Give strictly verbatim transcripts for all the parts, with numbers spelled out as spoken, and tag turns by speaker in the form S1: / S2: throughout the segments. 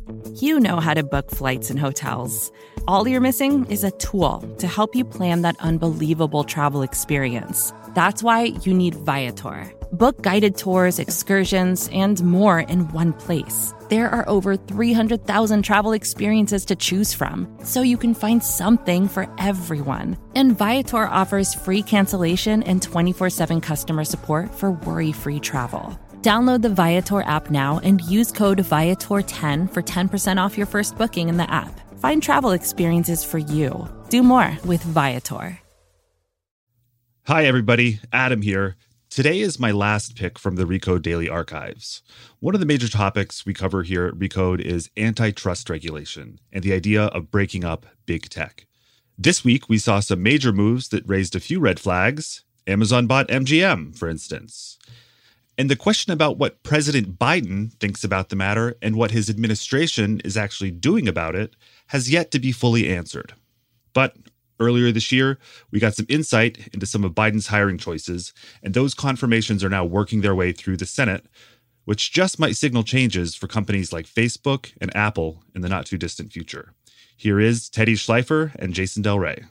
S1: You know how to book flights and hotels. All you're missing is a tool to help you plan that unbelievable travel experience. That's why you need Viator. Book guided tours, excursions, and more in one place. There are over three hundred thousand travel experiences to choose from, so you can find something for everyone. And Viator offers free cancellation and twenty-four seven customer support for worry-free travel. Download the Viator app now and use code Viator ten for ten percent off your first booking in the app. Find travel experiences for you. Do more with Viator.
S2: Hi, everybody. Adam here. Today is my last pick from the Recode Daily Archives. One of the major topics we cover here at Recode is antitrust regulation and the idea of breaking up big tech. This week, we saw some major moves that raised a few red flags. Amazon bought M G M, for instance. And the question about what President Biden thinks about the matter and what his administration is actually doing about it has yet to be fully answered. But earlier this year, we got some insight into some of Biden's hiring choices, and those confirmations are now working their way through the Senate, which just might signal changes for companies like Facebook and Apple in the not-too-distant future. Here is Teddy Schleifer and Jason Del Rey.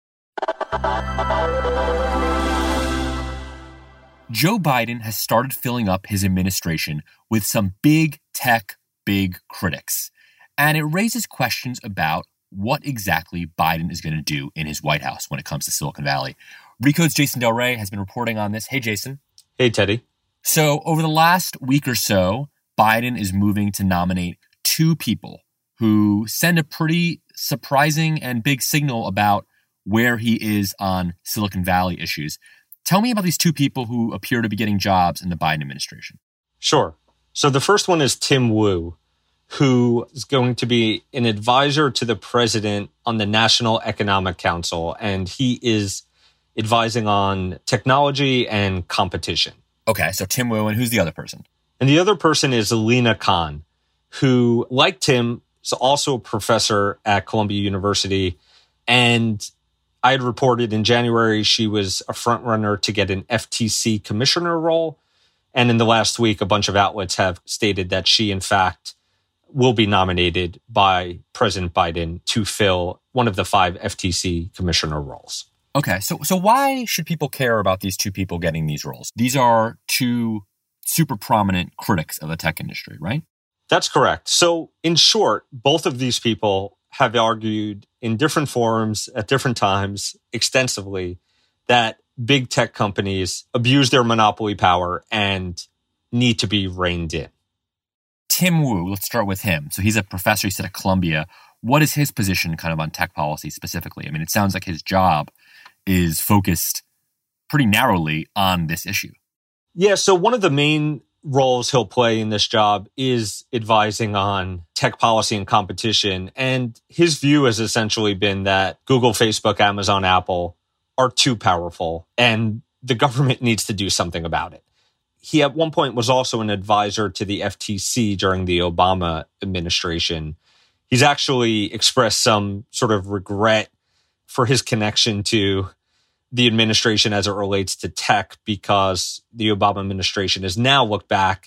S3: Joe Biden has started filling up his administration with some big tech, big critics. And it raises questions about what exactly Biden is going to do in his White House when it comes to Silicon Valley. Recode's Jason Del Rey has been reporting on this. Hey, Jason.
S4: Hey, Teddy.
S3: So over the last week or so, Biden is moving to nominate two people who send a pretty surprising and big signal about where he is on Silicon Valley issues. Tell me about these two people who appear to be getting jobs in the Biden administration.
S4: Sure. So the first one is Tim Wu, who is going to be an advisor to the president on the National Economic Council, and he is advising on technology and competition.
S3: Okay, so Tim Wu, and who's the other person?
S4: And the other person is Lina Khan, who, like Tim, is also a professor at Columbia University. And I had reported in January she was a frontrunner to get an F T C commissioner role. And in the last week, a bunch of outlets have stated that she, in fact, will be nominated by President Biden to fill one of the five F T C commissioner roles.
S3: Okay, so so why should people care about these two people getting these roles? These are two super prominent critics of the tech industry, right?
S4: That's correct. So in short, both of these people have argued in different forums at different times extensively that big tech companies abuse their monopoly power and need to be reined in.
S3: Tim Wu, let's start with him. So he's a professor, he said, at Columbia. What is his position kind of on tech policy specifically? I mean, it sounds like his job is focused pretty narrowly on this issue.
S4: Yeah, so one of the main roles he'll play in this job is advising on tech policy and competition. And his view has essentially been that Google, Facebook, Amazon, Apple are too powerful and the government needs to do something about it. He at one point was also an advisor to the F T C during the Obama administration. He's actually expressed some sort of regret for his connection to the administration as it relates to tech because the Obama administration is now looked back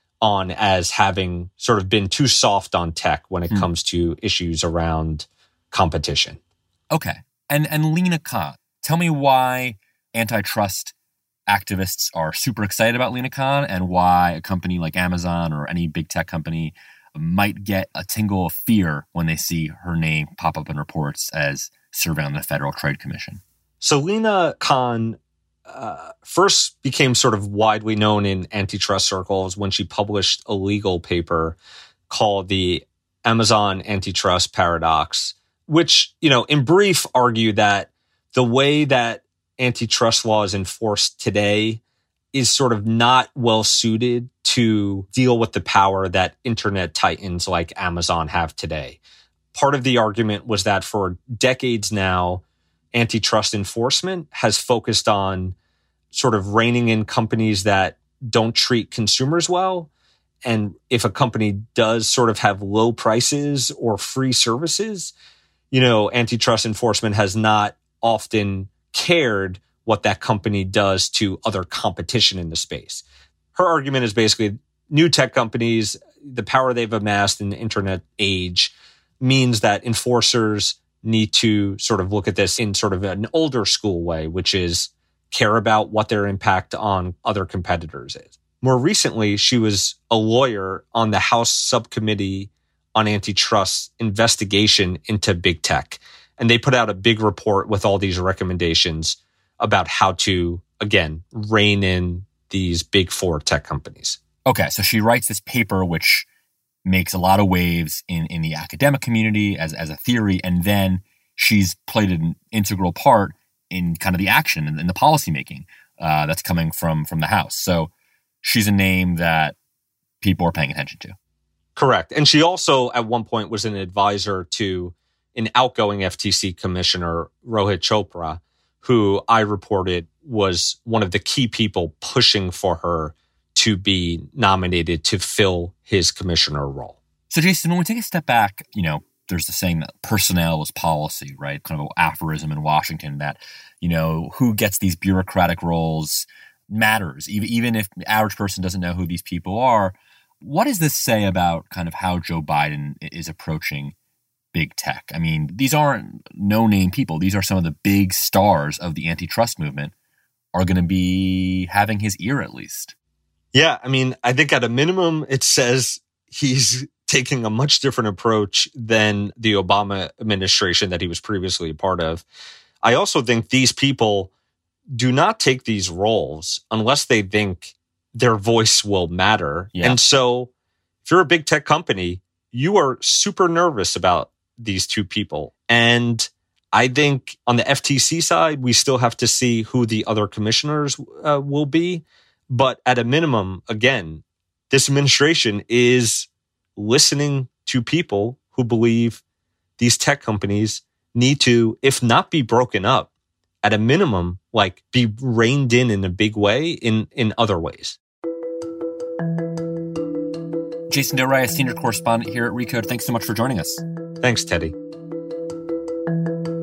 S4: on as having sort of been too soft on tech when it hmm. comes to issues around competition.
S3: Okay. And and Lina Khan, tell me why antitrust activists are super excited about Lina Khan and why a company like Amazon or any big tech company might get a tingle of fear when they see her name pop up in reports as serving on the Federal Trade Commission.
S4: So Lina Khan uh, first became sort of widely known in antitrust circles when she published a legal paper called the Amazon Antitrust Paradox, which, you know, in brief, argued that the way that antitrust law is enforced today is sort of not well suited to deal with the power that internet titans like Amazon have today. Part of the argument was that for decades now, antitrust enforcement has focused on sort of reining in companies that don't treat consumers well. And if a company does sort of have low prices or free services, you know, antitrust enforcement has not often cared what that company does to other competition in the space. Her argument is basically new tech companies, the power they've amassed in the internet age means that enforcers need to sort of look at this in sort of an older school way, which is care about what their impact on other competitors is. More recently, she was a lawyer on the House Subcommittee on Antitrust investigation into big tech. And they put out a big report with all these recommendations about how to, again, rein in these big four tech companies.
S3: Okay, so she writes this paper, which makes a lot of waves in, in the academic community as, as a theory, and then she's played an integral part in kind of the action and, and the policymaking uh, that's coming from, from the House. So she's a name that people are paying attention to.
S4: Correct. And she also, at one point, was an advisor to an outgoing F T C commissioner, Rohit Chopra, who I reported was one of the key people pushing for her to be nominated to fill his commissioner role.
S3: So, Jason, when we take a step back, you know, there's the saying that personnel is policy, right? Kind of an aphorism in Washington that, you know, who gets these bureaucratic roles matters, even, even if the average person doesn't know who these people are. What does this say about kind of how Joe Biden is approaching big tech? I mean, these aren't no-name people. These are some of the big stars of the antitrust movement are going to be having his ear at least.
S4: Yeah, I mean, I think at a minimum, it says he's taking a much different approach than the Obama administration that he was previously a part of. I also think these people do not take these roles unless they think their voice will matter. Yeah. And so if you're a big tech company, you are super nervous about these two people. And I think on the F T C side, we still have to see who the other commissioners uh, will be. But at a minimum, again, this administration is listening to people who believe these tech companies need to, if not be broken up, at a minimum, like be reined in in a big way in, in other ways.
S3: Jason Del Rey, senior correspondent here at Recode. Thanks so much for joining us.
S4: Thanks, Teddy.